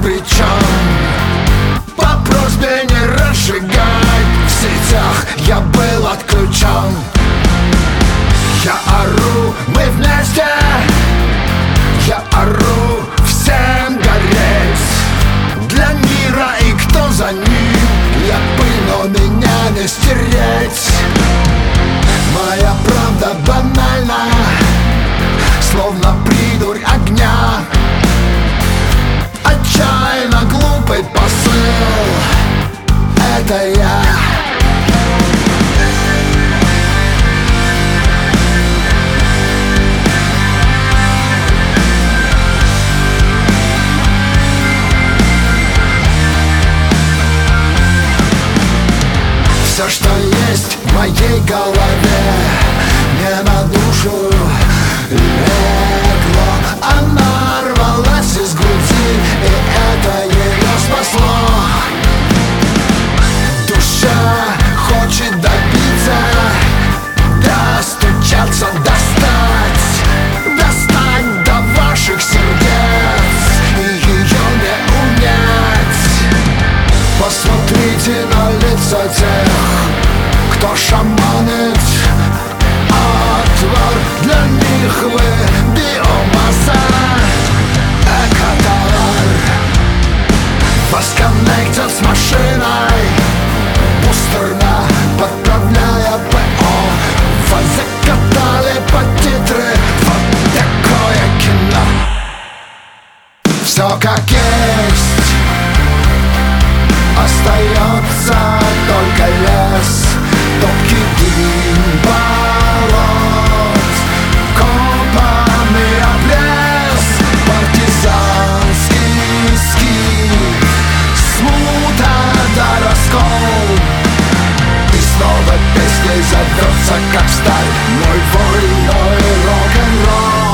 обречен. По просьбе не разжигай, в сетях я был отключен. Я ору, мы вместе, я ору, всем гореть. Для мира и кто за ним, я пыль, но меня не стереть. Моя правда банальна, словно придурь огня. Отчаянно глупый посыл, это я. Все, что есть в моей голове, не на душу легло. Она рвалась из груди, и это ее спасло. Душа хочет добиться, достучаться, достать до ваших сердец, и ее не унять. Посмотрите на лица тех, кто шаманит. Отвар для них вы биомасса, экотовар. Вас коннектят с машиной, пусторно подправляя ПО. Вас закатали под титры, вот такое кино. Все как есть, остается только лес, топкий дым болот, копанный обрез, партизанский скит, смута да раскол. И снова песней зовется, как сталь, мой вольной рок-н-ролл.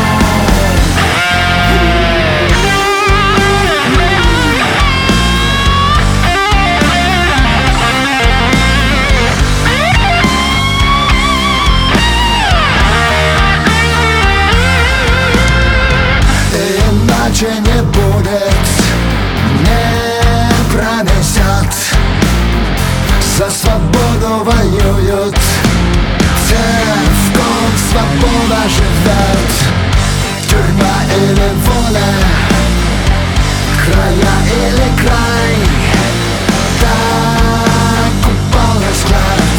Не будет, не пронесет. За свободу воюют те, в ком свобода живет. Тюрьма или воля, края или край, так упал расклад.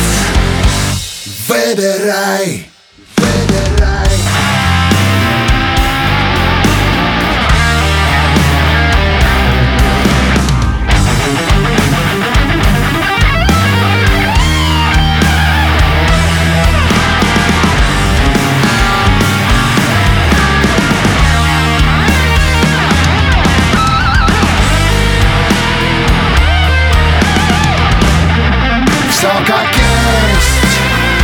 Выбирай, выбирай. Все как есть,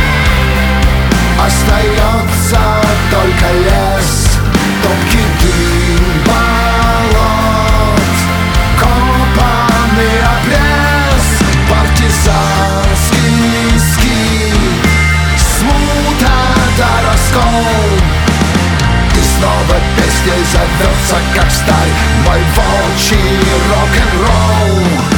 остается только лес, топкий дым болот, копанный обрез, партизанский скит, смута да раскол. И снова песней зовется, как сталь, мой волчий рок-н-ролл.